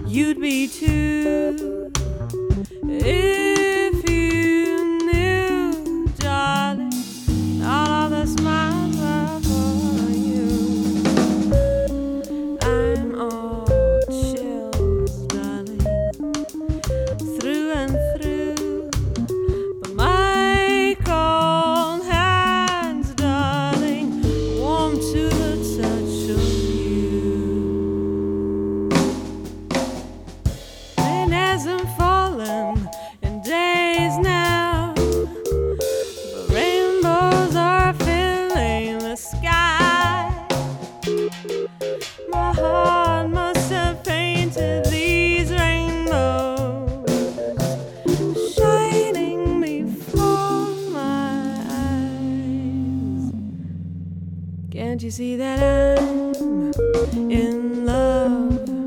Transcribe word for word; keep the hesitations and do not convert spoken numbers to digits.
you'd be too. If you knew, darling, all of the smiles were for you. I'm all chills, darling, through and through. But my cold hands, darling, warm to the touch of you. Rain hasn't fallen in days now, but rainbows are filling the sky. My heart must have painted these rainbows, shining before my eyes. Can't you see that I'm in love?